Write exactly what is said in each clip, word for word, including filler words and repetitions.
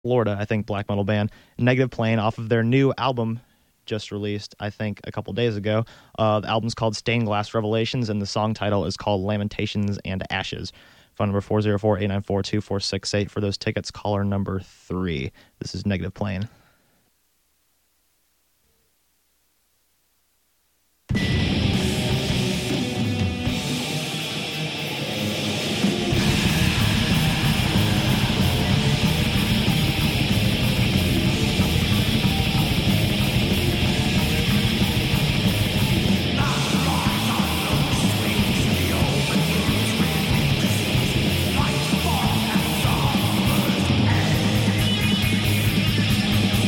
Florida, I think, black metal band, Negative Plane, off of their new album just released, I think, a couple days ago. Uh, the album's called Stained Glass Revelations, and the song title is called Lamentations and Ashes. Phone number four oh four, eight nine four, two four six eight for those tickets. Caller number three. This is Negative Plane. Fight for and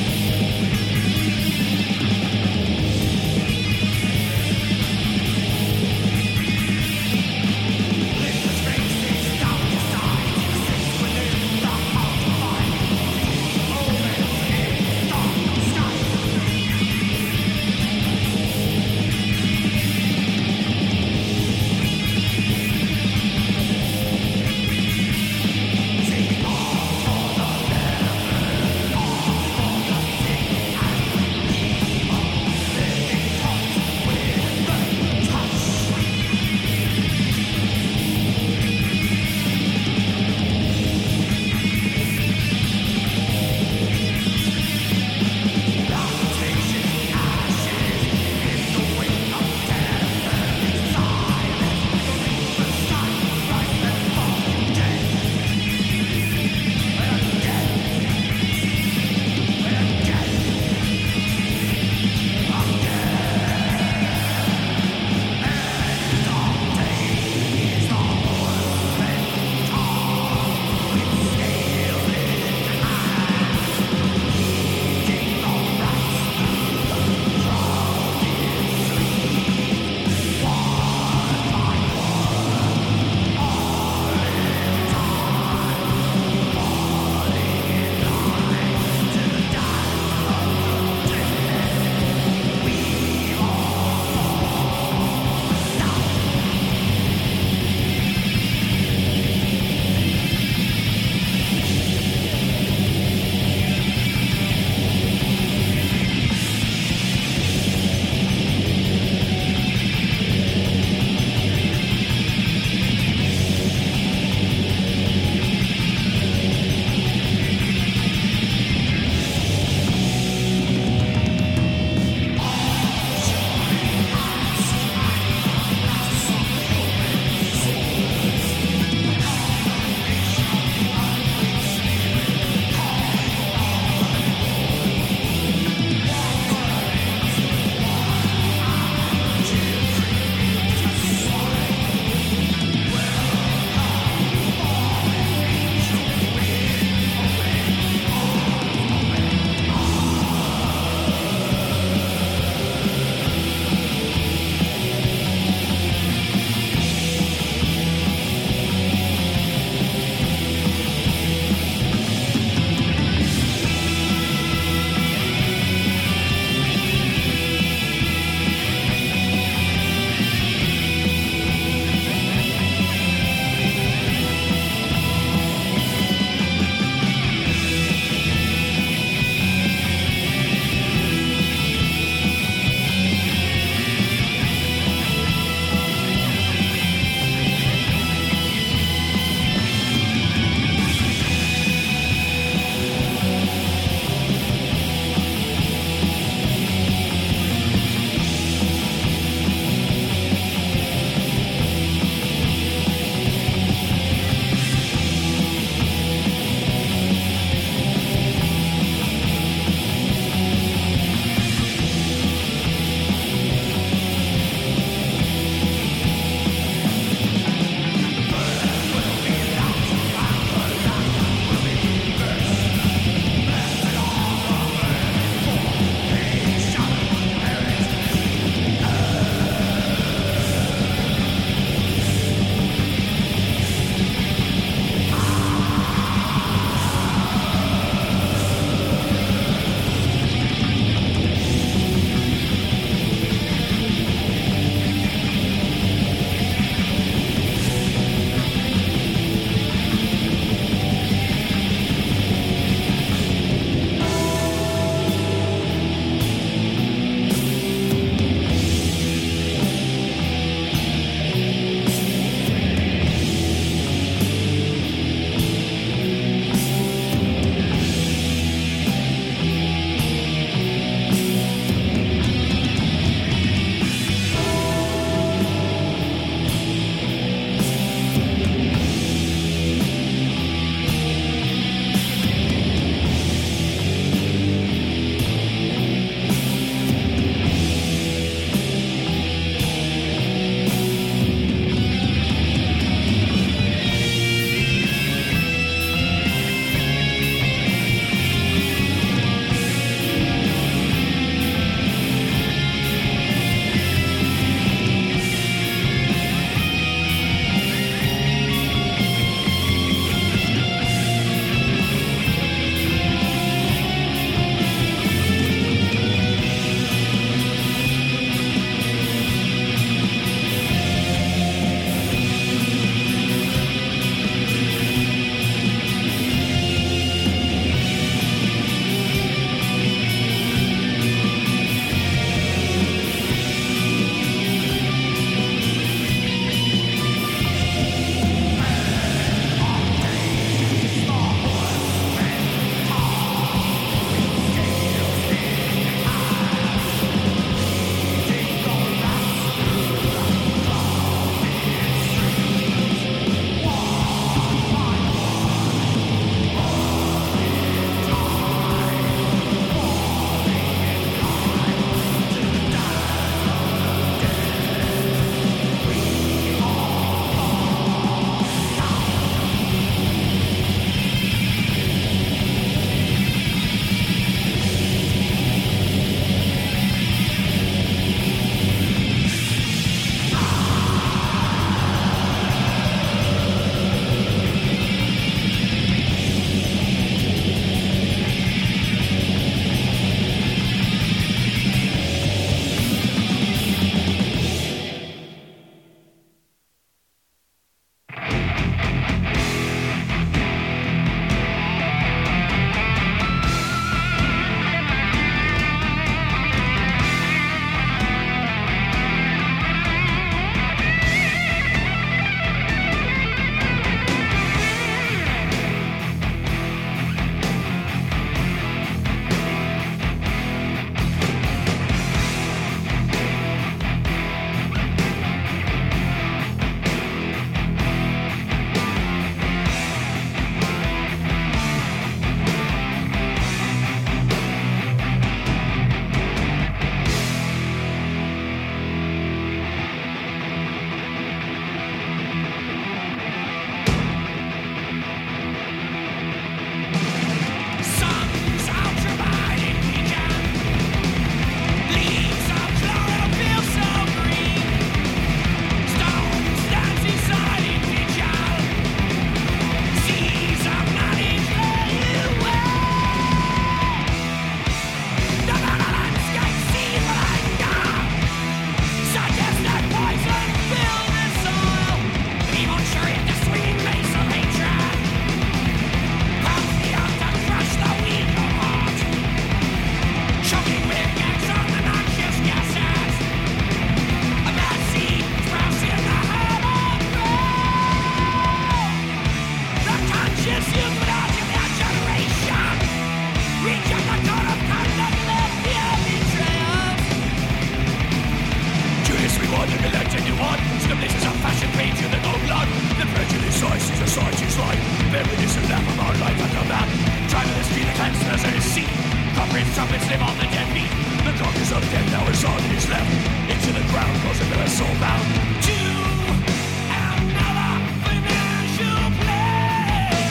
puppets live on the deadbeat. The carcass of death now is on his left. Into the ground, closing to the soul bound. To another financial plan.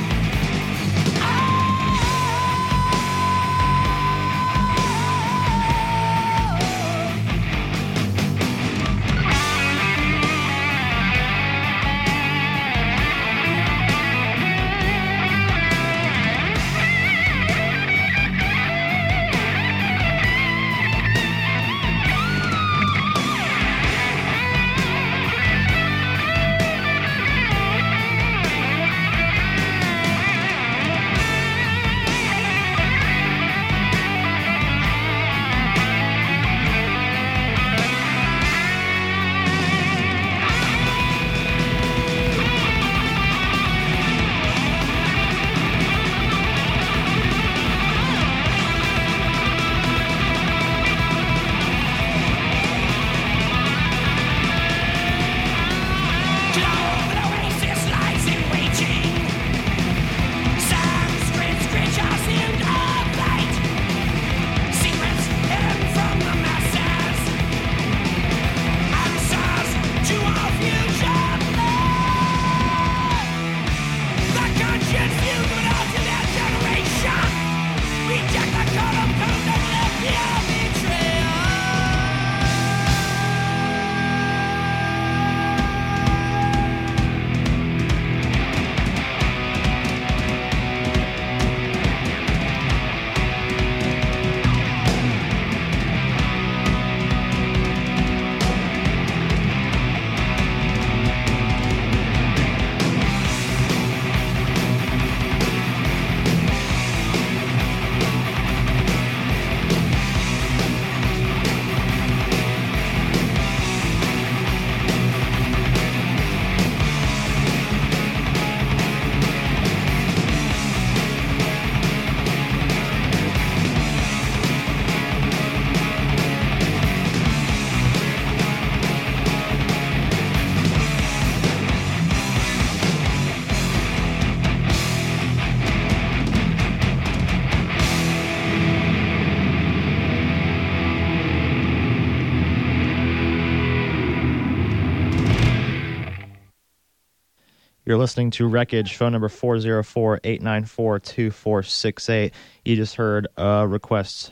You're listening to Wreckage, phone number four oh four, eight nine four, two four six eight. You just heard a request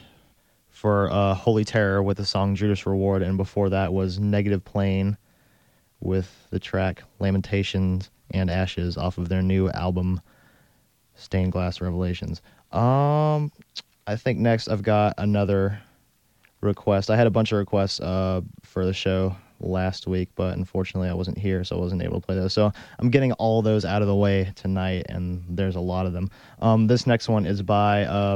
for uh, Holy Terror with the song Judas Reward, and before that was Negative Plane with the track Lamentations and Ashes off of their new album Stained Glass Revelations. Um, I think next I've got another request. I had a bunch of requests uh, for the show last week, but unfortunately I wasn't here, so I wasn't able to play those. So I'm getting all those out of the way tonight, and there's a lot of them. Um, this next one is by uh,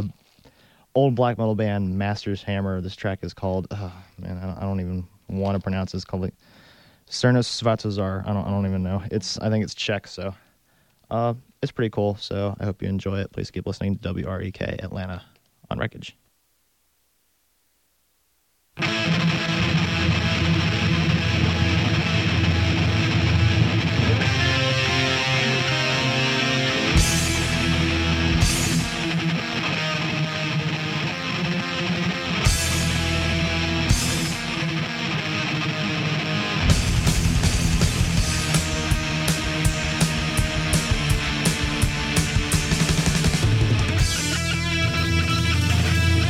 old black metal band Master's Hammer. This track is called, uh, man, I don't, I don't even want to pronounce this. It's called like Cernos Svatozar. I don't, I don't even know. It's, I think it's Czech, so uh, it's pretty cool. So I hope you enjoy it. Please keep listening to W R E K Atlanta on Wreckage. Thank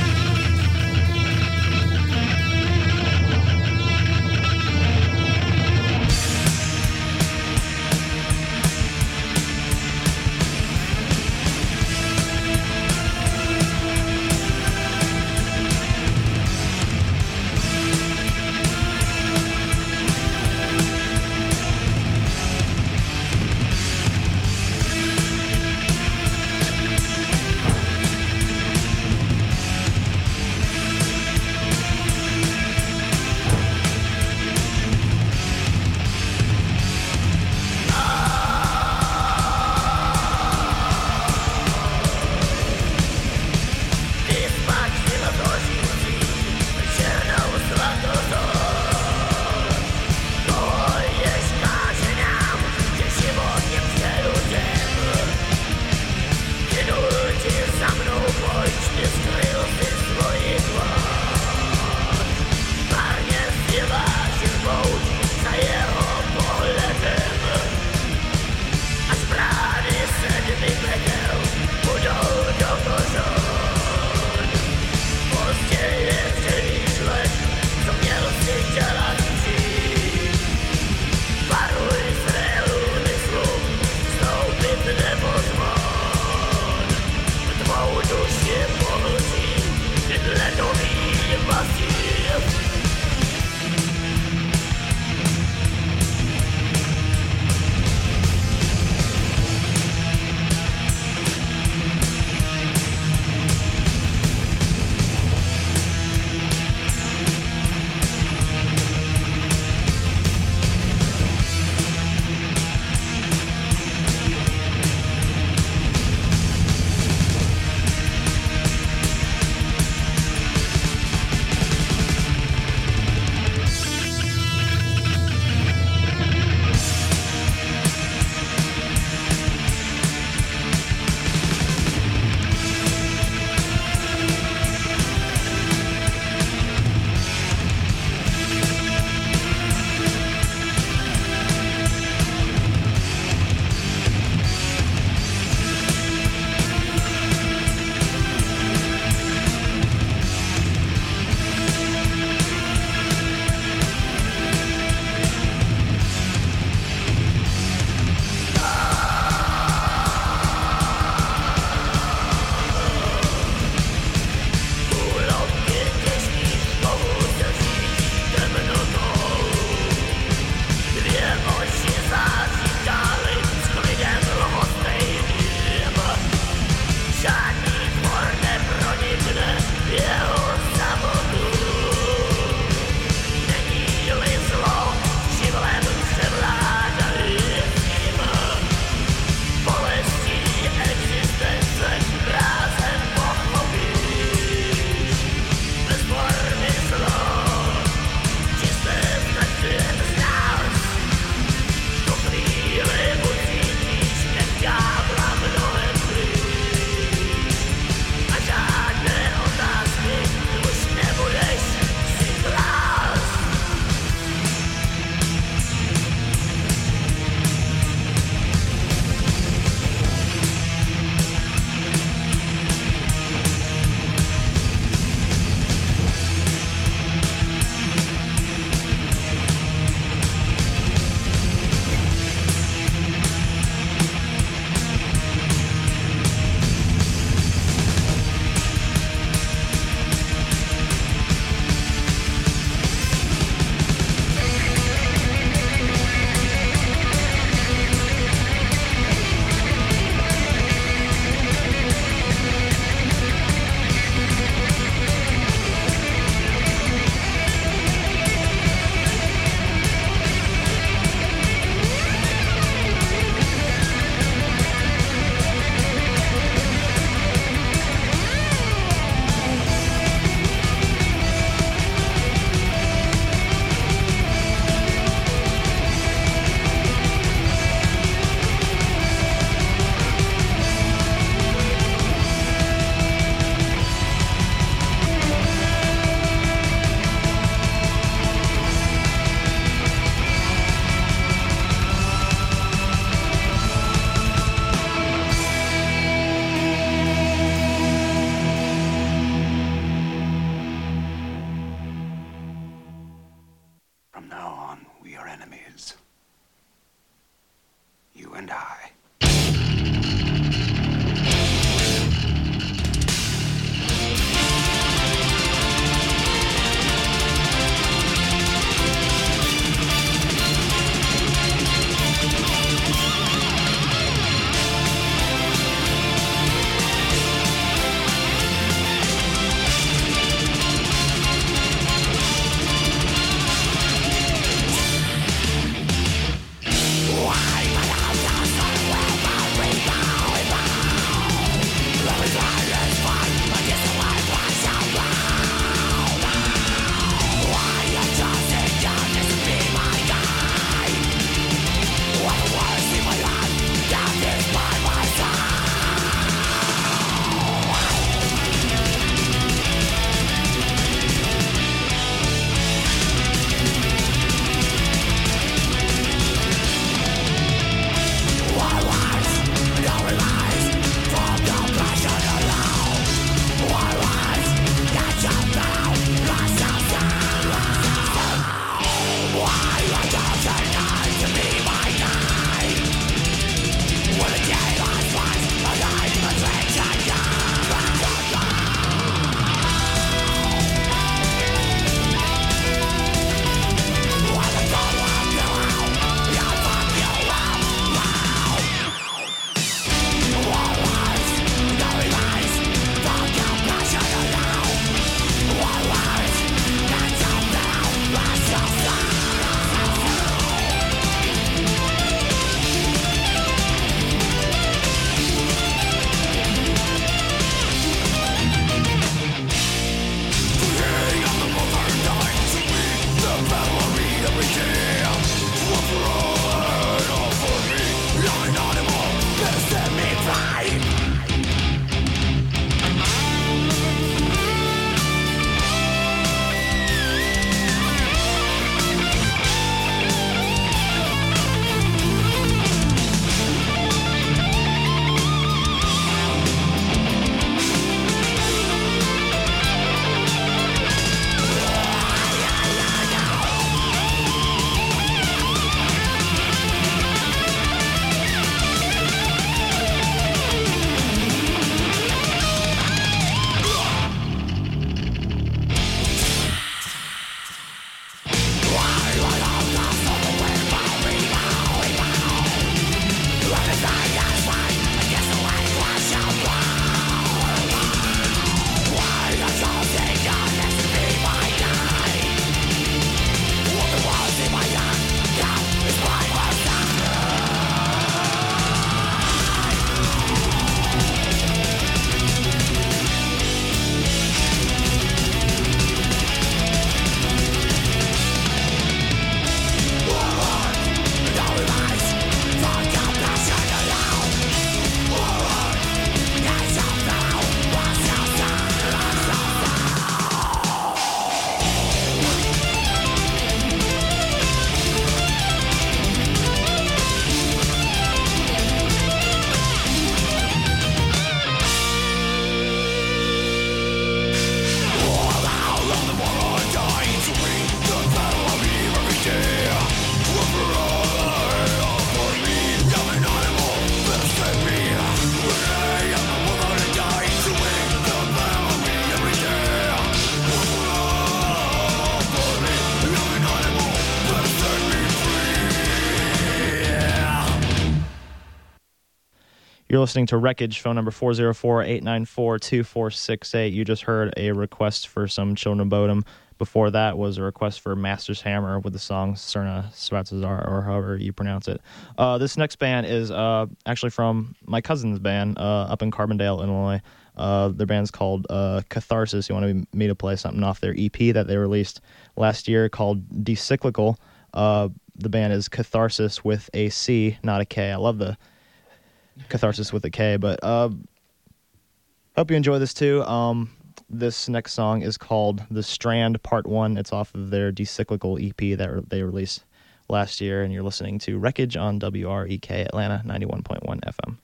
You're listening to Wreckage, phone number four oh four, eight nine four, two four six eight. You just heard a request for some Children of Bodom. Before that was a request for Master's Hammer with the song Cerna Svatzazar, or however you pronounce it. Uh, this next band is uh, actually from my cousin's band uh, up in Carbondale, Illinois. Uh, their band's called uh, Catharsis. You wanted me to play something off their E P that they released last year called Decyclical. Uh, the band is Catharsis with a C, not a K. I love the Catharsis with a K, but uh, hope you enjoy this too. Um, this next song is called The Strand Part one. It's off of their Decyclical E P that they released last year, and you're listening to Wreckage on W R E K Atlanta ninety-one point one F M.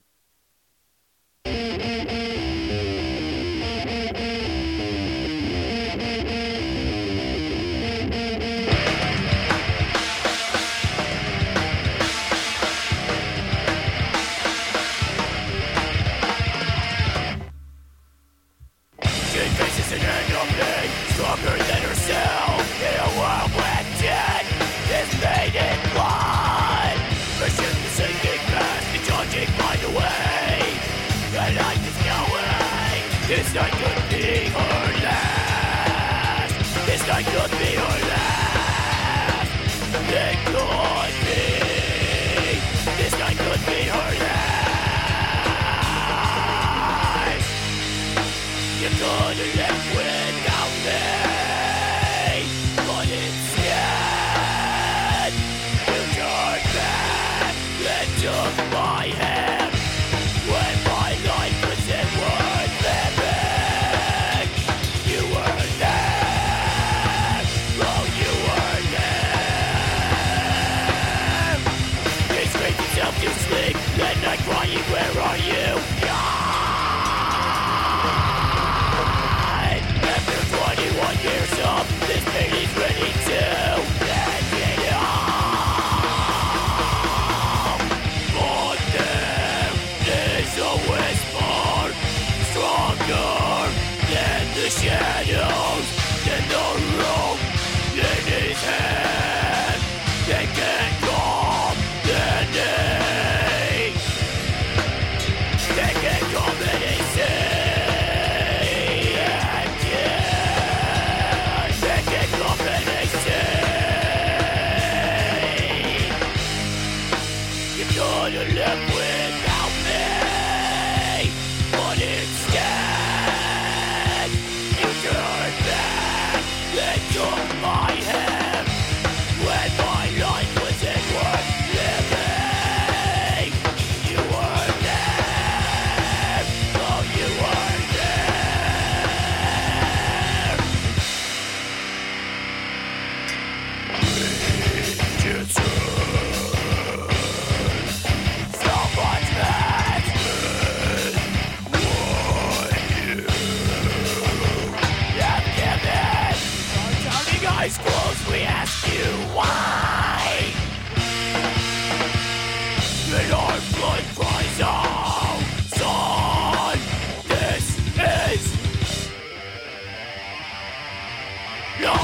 Stronger than herself in a world where dead is made in blood. Pushing the sinking past, the judging by the way. The light is going. This night could be her last. This night could be her last. It could be. This night could be her last. You could have left without me, but instead you turned back and took my hand when my life wasn't worth living. You were there, oh you were there. It's screamed itself to sleep, at night crying, where are you? twenty-one years up, this pain is ready to end it all. But there is a whisper, stronger than the shadows in the room in his head. They can't calm the day. They can't calm the day. You're left without me, but instead you turned back and took my hand when my life wasn't worth living. You were there, oh you were there. Return. Eyes closed, we ask you why. And our blood cries out, son, this is no.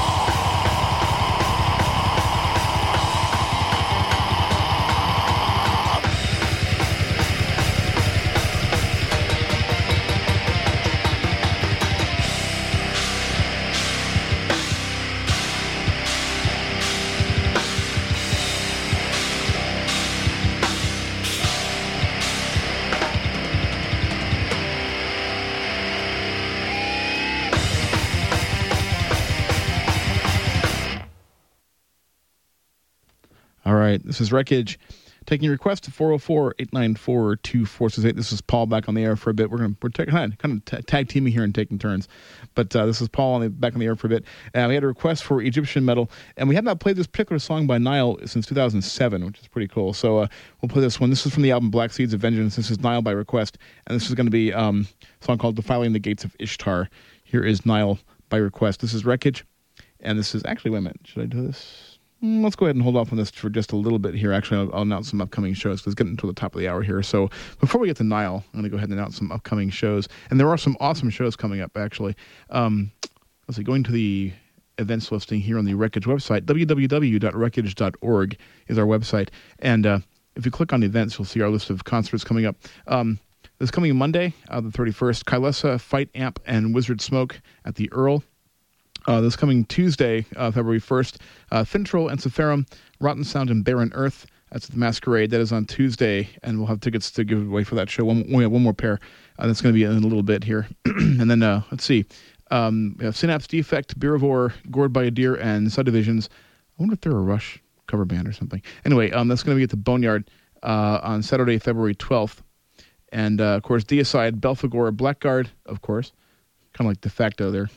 All right, this is Wreckage, taking requests to four oh four, eight nine four, two four six eight. This is Paul back on the air for a bit. We're going to we're ta- kind of, kind of t- tag teaming here and taking turns. But uh, this is Paul on the, back on the air for a bit. Uh, we had a request for Egyptian metal, and we have not played this particular song by Nile since two thousand seven, which is pretty cool. So uh, we'll play this one. This is from the album Black Seeds of Vengeance. This is Nile by request, and this is going to be um, a song called Defiling the Gates of Ishtar. Here is Nile by request. This is Wreckage, and this is actually, wait a minute, should I do this? Mm, let's go ahead and hold off on this for just a little bit here. Actually, I'll, I'll announce some upcoming shows because it's getting to the top of the hour here. So before we get to Nile, I'm going to go ahead and announce some upcoming shows. And there are some awesome shows coming up, actually. Um, let's see, going to the events listing here on the Wreckage website, w w w dot wreckage dot org is our website. And uh, if you click on the events, you'll see our list of concerts coming up. Um, this coming Monday, uh, the thirty-first, Kylesa, Fight Amp, and Wizard Smoke at the Earl. Uh, this coming Tuesday, uh, February first, uh, Fintroll and Sephirum, Rotten Sound, and Barren Earth. That's at the Masquerade. That is on Tuesday, and we'll have tickets to give away for that show. One, we have one more pair. Uh, that's going to be in a little bit here. And then, uh, let's see. Um, we have Synapse Defect, Beerivore, Gored by a Deer, and Subdivisions. I wonder if they're a Rush cover band or something. Anyway, um, that's going to be at the Boneyard uh, on Saturday, February twelfth. And, uh, of course, Deicide, Belphegor, Blackguard, of course. Kind of like de facto there.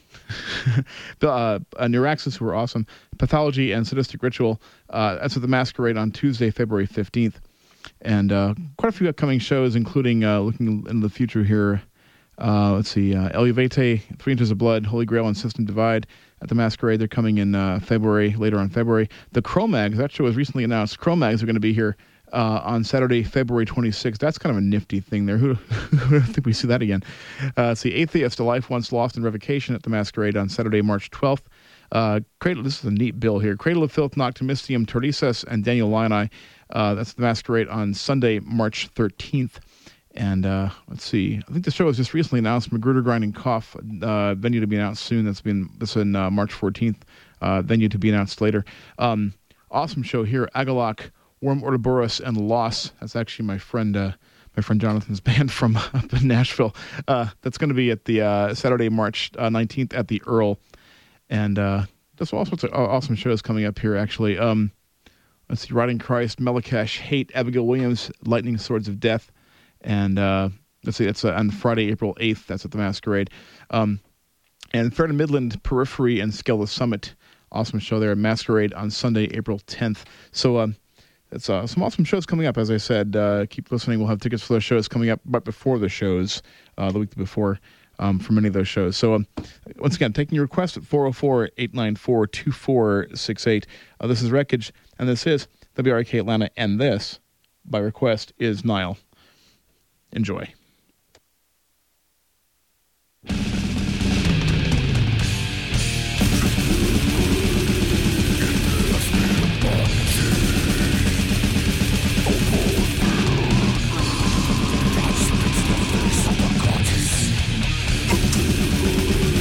uh, uh, Neuraxis, who are awesome. Pathology and Sadistic Ritual. Uh, that's at the Masquerade on Tuesday, February fifteenth. And uh, quite a few upcoming shows, including uh, looking into the future here. Uh, let's see. Uh, Eluvete, Three Inches of Blood, Holy Grail, and System Divide at the Masquerade. They're coming in uh, February, later on February. The Cro-Mags, that show was recently announced. Cro-Mags are going to be here Uh, on Saturday, February twenty-sixth. That's kind of a nifty thing there. Who, who do think we see that again? Uh, see, Atheist, A Life Once Lost in Revocation at the Masquerade on Saturday, March twelfth. Uh, Cradle, this is a neat bill here. Cradle of Filth, Noctimistium, Tordesis, and Daniel Lioni. Uh, that's the Masquerade on Sunday, March thirteenth. And uh, let's see. I think the show was just recently announced. Magruder Grinding Cough, uh, venue to be announced soon. That's been this in uh, March fourteenth. Uh, venue to be announced later. Um, awesome show here. Agalok, Worm Ortiboros, and Loss. That's actually my friend, uh, my friend Jonathan's band from up in Nashville. Uh, that's going to be at the uh, Saturday, March uh, nineteenth at the Earl, and uh, there's all sorts of awesome shows coming up here. Actually, um, let's see: Riding Christ, Melakesh, Hate, Abigail Williams, Lightning Swords of Death, and uh, let's see, that's uh, on Friday, April eighth. That's at the Masquerade, um, and Fair to Midland, Periphery, and Scale Summit. Awesome show there. Masquerade on Sunday, April tenth. So. Um, It's uh, some awesome shows coming up, as I said. Uh, keep listening. We'll have tickets for those shows coming up right before the shows, uh, the week before, um, for many of those shows. So, um, once again, taking your request at four oh four, eight nine four, two four six eight. Uh, this is Wreckage, and this is W R K Atlanta, and this, by request, is Nile. Enjoy.